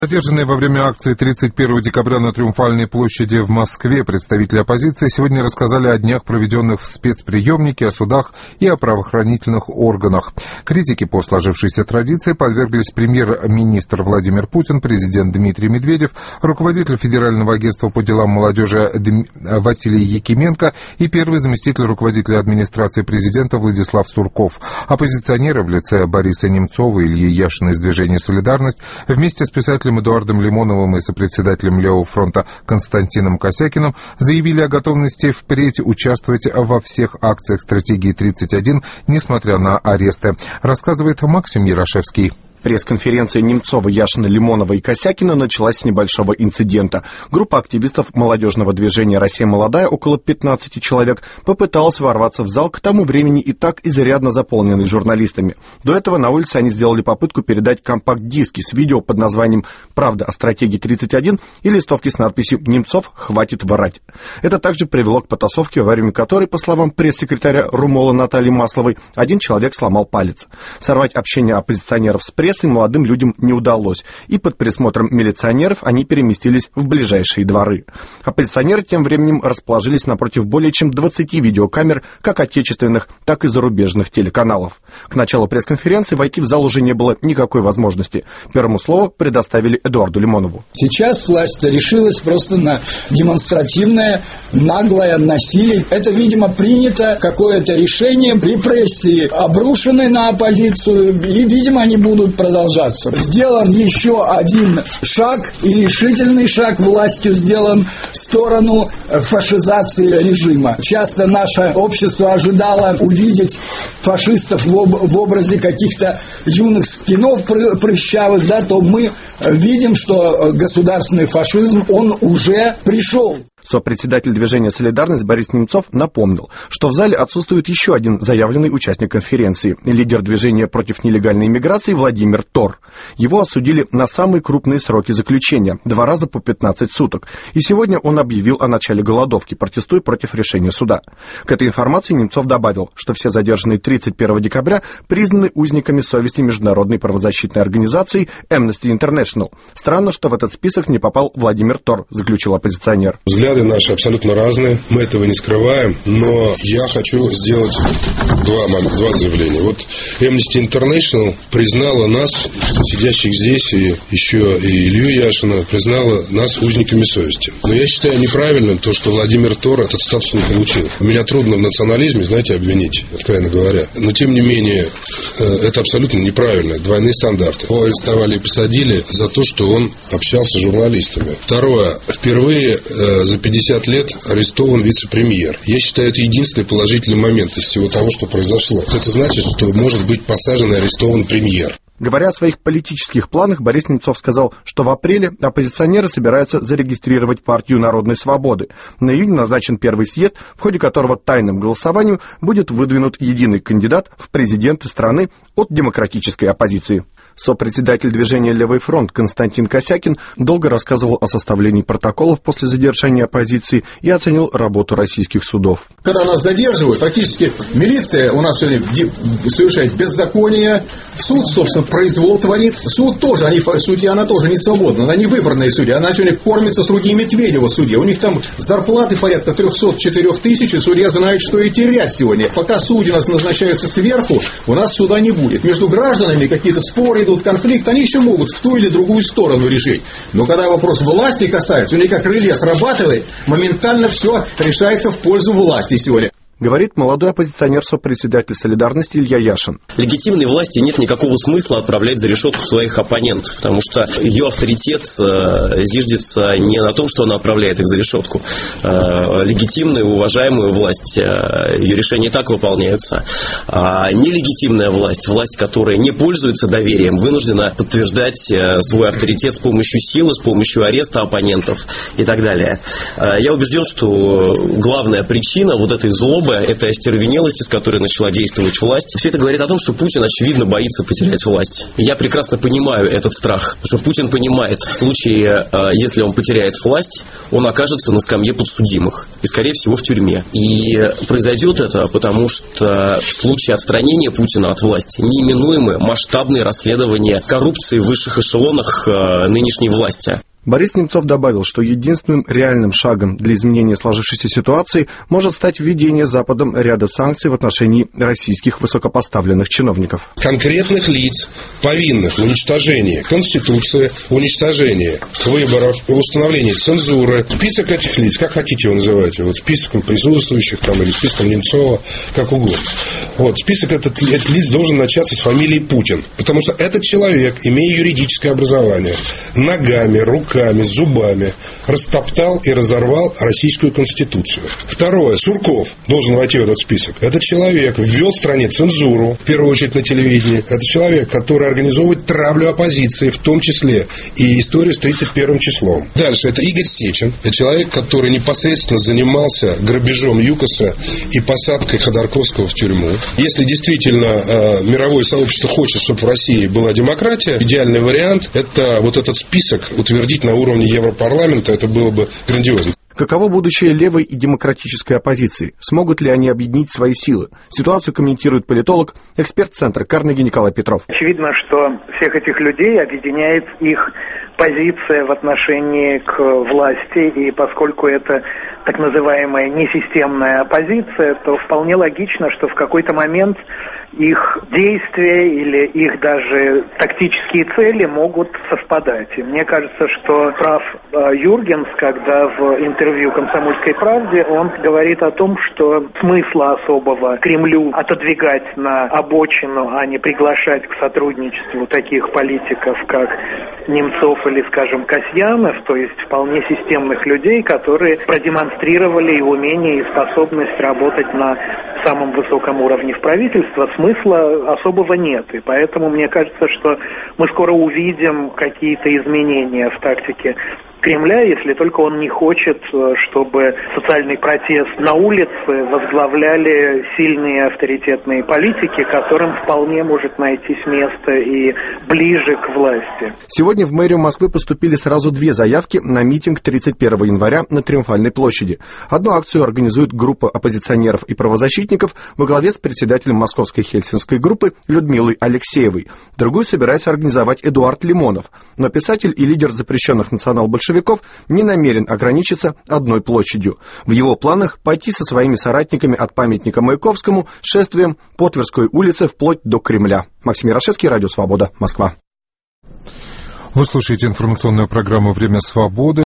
Задержанные во время акции 31 декабря на Триумфальной площади в Москве представители оппозиции сегодня рассказали о днях, проведенных в спецприемнике, о судах и о правоохранительных органах. Критике по сложившейся традиции подверглись премьер-министр Владимир Путин, президент Дмитрий Медведев, руководитель Федерального агентства по делам молодежи Василий Якименко и первый заместитель руководителя администрации президента Владислав Сурков. Оппозиционеры в лице Бориса Немцова и Ильи Яшина из движения «Солидарность» вместе с писателем Эдуардом Лимоновым и сопредседателем Левого фронта Константином Косякиным заявили о готовности впредь участвовать во всех акциях стратегии 31, несмотря на аресты, рассказывает Максим Ярошевский. Пресс-конференция Немцова, Яшина, Лимонова и Косякина началась с небольшого инцидента. Группа активистов молодежного движения «Россия молодая», около 15 человек, попыталась ворваться в зал, к тому времени и так изрядно заполненный журналистами. До этого на улице они сделали попытку передать компакт-диски с видео под названием «Правда о стратегии 31» и листовки с надписью «Немцов, хватит врать». Это также привело к потасовке, во время которой, по словам пресс-секретаря РУМОЛа Натальи Масловой, один человек сломал палец. Сорвать общение оппозиционеров с прессой молодым людям не удалось, и под присмотром милиционеров они переместились в ближайшие дворы. Оппозиционеры тем временем расположились напротив более чем 20 видеокамер, как отечественных, так и зарубежных телеканалов. К началу пресс-конференции войти в зал уже не было никакой возможности. Первому слово предоставили Эдуарду Лимонову. Сейчас власть решилась просто на демонстративное, наглое насилие. Это, видимо, принято какое-то решение, репрессии обрушены на оппозицию, и, видимо, они будут продолжаться. Сделан еще один шаг, и решительный шаг властью сделан в сторону фашизации режима. Часто наше общество ожидало увидеть фашистов в образе каких-то юных скинов прыщавых, да, то мы видим, что государственный фашизм, он уже пришел. Сопредседатель движения «Солидарность» Борис Немцов напомнил, что в зале отсутствует еще один заявленный участник конференции – лидер движения против нелегальной иммиграции Владимир Тор. Его осудили на самые крупные сроки заключения – 2 раза по 15 суток. И сегодня он объявил о начале голодовки, протестуя против решения суда. К этой информации Немцов добавил, что все задержанные 31 декабря признаны узниками совести международной правозащитной организации Amnesty International. Странно, что в этот список не попал Владимир Тор, заключил оппозиционер. Взгляды наши абсолютно разные, мы этого не скрываем, но я хочу сделать два заявления. Вот Amnesty International признала нас, сидящих здесь, и еще и Илью Яшина, признала нас узниками совести. Но я считаю неправильным то, что Владимир Тор этот статус не получил. Меня трудно в национализме, знаете, обвинить, откровенно говоря. Но, тем не менее, это абсолютно неправильно, двойные стандарты. Его арестовали и посадили за то, что он общался с журналистами. Второе. Впервые за 50 лет арестован вице-премьер. Я считаю, это единственный положительный момент из всего того, что произошло. Это значит, что может быть посажен и арестован премьер. Говоря о своих политических планах, Борис Немцов сказал, что в апреле оппозиционеры собираются зарегистрировать партию Народной свободы. На июнь назначен первый съезд, в ходе которого тайным голосованием будет выдвинут единый кандидат в президенты страны от демократической оппозиции. Сопредседатель движения «Левый фронт» Константин Косякин долго рассказывал о составлении протоколов после задержания оппозиции и оценил работу российских судов. Когда нас задерживают, фактически милиция у нас сегодня совершает беззаконие, суд, собственно, произвол творит. Суд тоже, судья, она тоже не свободна, она не выбранная судья, она сегодня кормится с руки Медведева судья. У них там зарплаты порядка 304 тысяч, и судья знает, что и терять сегодня. Пока судьи у нас назначаются сверху, у нас суда не будет. Между гражданами какие-то споры идут, конфликт, они еще могут в ту или другую сторону решить. Но когда вопрос власти касается, у них как реле срабатывает, моментально все решается в пользу власти сегодня. Говорит молодой оппозиционер, сопредседатель «Солидарности» Илья Яшин. Легитимной власти нет никакого смысла отправлять за решетку своих оппонентов, потому что ее авторитет зиждется не на том, что она отправляет их за решетку. Легитимную, уважаемую власть, ее решения так выполняются. А нелегитимная власть, власть, которая не пользуется доверием, вынуждена подтверждать свой авторитет с помощью силы, с помощью ареста оппонентов и так далее. Я убежден, что главная причина вот этой злобы, Первое – это остервенелость, с которой начала действовать власть. Все это говорит о том, что Путин, очевидно, боится потерять власть. Я прекрасно понимаю этот страх, потому что Путин понимает, в случае, если он потеряет власть, он окажется на скамье подсудимых и, скорее всего, в тюрьме. И произойдет это, потому что в случае отстранения Путина от власти неименуемы масштабные расследования коррупции в высших эшелонах нынешней власти. Борис Немцов добавил, что единственным реальным шагом для изменения сложившейся ситуации может стать введение Западом ряда санкций в отношении российских высокопоставленных чиновников. Конкретных лиц, повинных в уничтожении Конституции, уничтожении выборов, установлении цензуры. Список этих лиц, как хотите его называйте, вот списком присутствующих там, или списком Немцова, как угодно. Вот, список этих лиц должен начаться с фамилии Путин, потому что этот человек, имея юридическое образование, ногами, руками, зубами растоптал и разорвал Российскую Конституцию. Второе. Сурков должен войти в этот список. Этот человек ввел в стране цензуру, в первую очередь на телевидении. Это человек, который организовывает травлю оппозиции, в том числе и историю с 31 числом. Дальше. Это Игорь Сечин. Это человек, который непосредственно занимался грабежом ЮКОСа и посадкой Ходорковского в тюрьму. Если действительно мировое сообщество хочет, чтобы в России была демократия, идеальный вариант – это вот этот список утвердить на уровне Европарламента, это было бы грандиозно. Каково будущее левой и демократической оппозиции? Смогут ли они объединить свои силы? Ситуацию комментирует политолог, эксперт Центра Карнеги Николай Петров. Очевидно, что всех этих людей объединяет их позиция в отношении к власти, и поскольку это так называемая несистемная оппозиция, то вполне логично, что в какой-то момент их действия или их даже тактические цели могут совпадать. И мне кажется, что прав Юргенс, когда в интервью «Комсомольской правде» он говорит о том, что смысла особого Кремлю отодвигать на обочину, а не приглашать к сотрудничеству таких политиков, как Немцов или, скажем, Касьянов, то есть вполне системных людей, которые продемонстрировали и умение, и способность работать на самом высоком уровне в правительстве, смысла особого нет. И поэтому мне кажется, что мы скоро увидим какие-то изменения в тактике Кремля, если только он не хочет, чтобы социальный протест на улице возглавляли сильные авторитетные политики, которым вполне может найтись место и ближе к власти. Сегодня в мэрию Москвы поступили сразу две заявки на митинг 31 января на Триумфальной площади. Одну акцию организует группа оппозиционеров и правозащитников во главе с председателем Московской Хельсинской группы Людмилой Алексеевой. Другую собирается организовать Эдуард Лимонов. Но писатель и лидер запрещенных национал-большевиков не намерен ограничиться одной площадью. В его планах пойти со своими соратниками от памятника Маяковскому шествием по Тверской улице вплоть до Кремля. Максим Ярошевский, Радио Свобода, Москва. Вы слушаете информационную программу «Время свободы».